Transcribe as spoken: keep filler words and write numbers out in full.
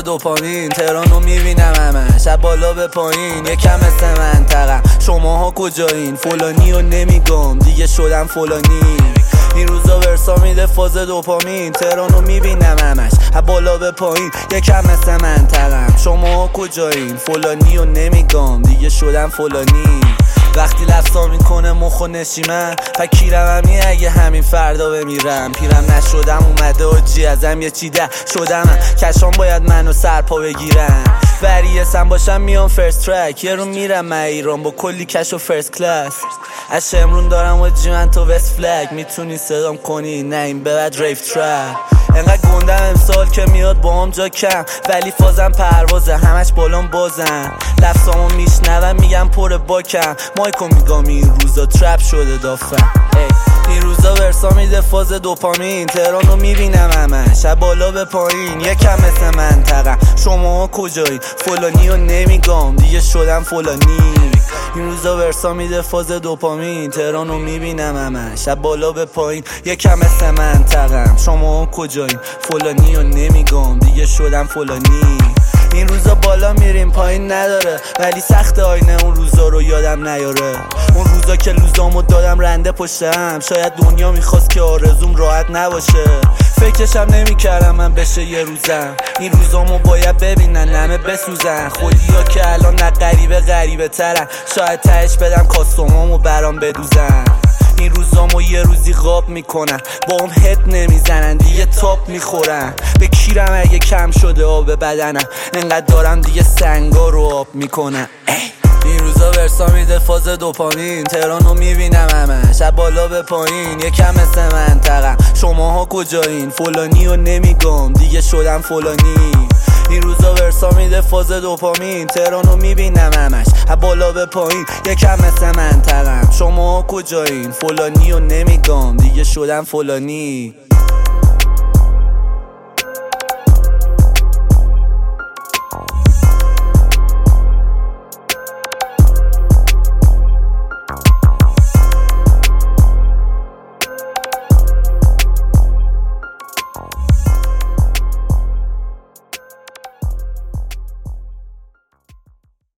دوپامین تهرانو میبینم همه شب بالا به پایین یکم مثل منطقم شماها کجایین فلانی رو نمیگم دیگه شدم فلانی این روزا ورسا میده فاز دوپامین تهرانو میبینم همش بالا به پایین یکم مثل منطقم شماها کجایین فلانی رو نمیگم دیگه شدم فلانی وقتی لفظا میکنه مخ و نشیمن فکیرم همی اگه همین فردا بمیرم پیرم نشدم اومده آجی ازم یه چی ده شدم کشان باید منو سرپا بگیرم وریسم باشم میام فرست ترک یه رو میرم من ایران با کلی کش و فرست کلاس از شمرون دارم آجی من تو وست فلگ میتونی صدام کنی نه این ببد ریف ترک انقدر گندم امسال که میاد با هم جا کم ولی فازم پروازه همش بالام بازم لفظامو میشنوم میگم پر باکم مایکو میگم این روزا ترپ شده دافم این روزا ورسا میده فاز دوپامین تهرانو میبینم همه شب بالا به پایین یکم مثل منطقم شما کجایین فلانی رو نمیگم دیگه شدم فلانی این روزا ورسا میده فاز دوپامین تهرانو میبینم همه شب بالا به پایین یکم مثل منطقم شما کجایین فلانی رو نمیگم دیگه شدم فلانی این روزا بالا میریم پایین نداره ولی سخت آینه اون روزا رو یادم نیاره اون روزا که لوزامو دادم رنده پشتم شاید دنیا میخواست که آرزوم راحت نباشه فکرشم نمیکردم من بشه یه روزم این روزامو باید ببینن همه بسوزن خودیا که الان نه غریبه غریبه ترن شاید تهش بدم کاستومامو برام بدوزن این روزامو یه روزی غاب میکنن با هم هد نمیزنن دیگه تاپ میخورن به کیرم اگه کم شده آب بدنم انقدر دارم دیگه سنگا رو آب میکنن این روزا ورسا میده فاز دوپامین تهرانو میبینم همه شب بالا به پایین یکم مثل منطقم شماها کجایین فلانی رو نمیگم دیگه شدم فلانی این روزا ورسا میده فاز دوپامین تهرانو میبینم همش بالا به پایین یکم مثل منطقم شماها کجایین فلانی رو نمیگم دیگه شدم فلانی